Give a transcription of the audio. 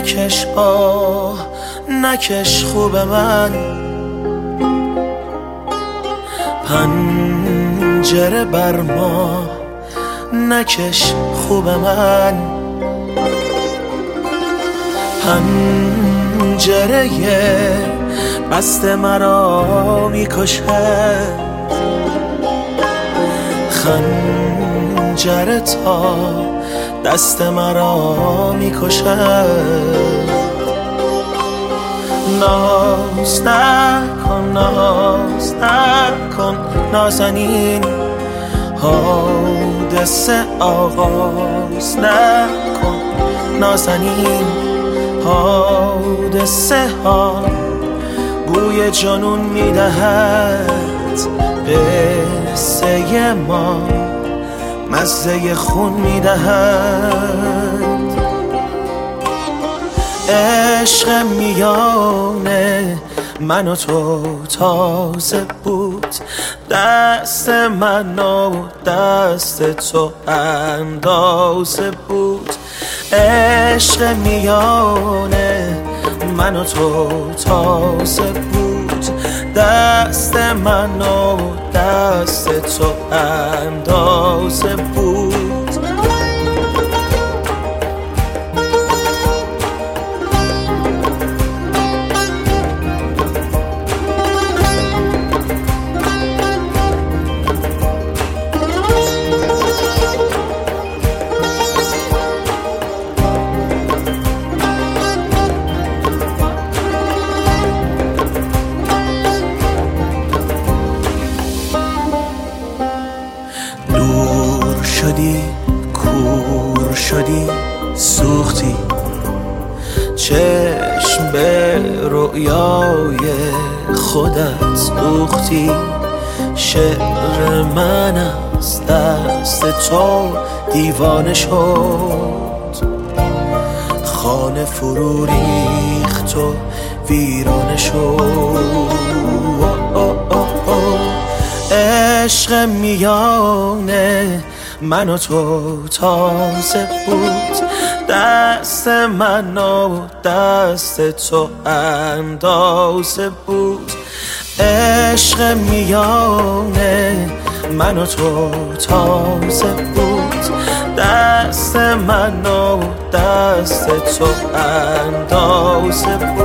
نکش نکش خوب من، پنجره بر ما نکش خوب من، پنجره بسته مرا میکشد، خنجر تا دست مرا میکشد. ناز نکن ناز نکن نازنین، حادثه آغاز نکن نازنین، حادثه ها بوی جنون میدهد، قصه ما مزه خون میدهد. عشق میانه من و تو تازه بود، دست من و دست تو اندازه بود. عشق میانه من و تو تازه بود، دست من و دست تو اندازه بود. دور شدی کور شدی سوختی، چشم به رؤیای خودت دوختی. شعر من از دست تو دیوانه شد، خانه فرو ریخت و ویرانه شد. عشق میانه من و تو تازه بود، دست من و دست تو اندازه بود. عشق میانه من و تو تازه بود، دست من و دست تو اندازه بود.